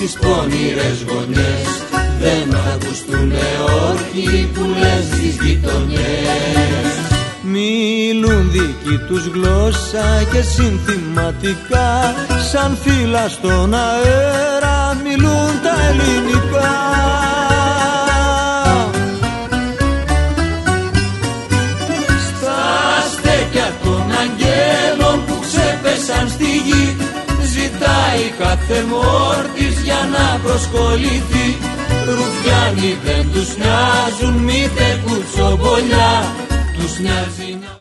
στις πονηρές γωνιές. Δεν θα ακουστούνε όρκοι που λες στις γειτονιές. Μιλούν δική τους γλώσσα και συνθηματικά, σαν φύλλα στον αέρα μιλούν τα ελληνικά. Στα στέκια των αγγέλων που ξέπεσαν στη γη, ζητάει κάθε μόρτης για να προσκοληθεί. Ρουφιάνοι δεν τους νοιάζουν, μήτε κουτσομπολιά τους νοιάζει.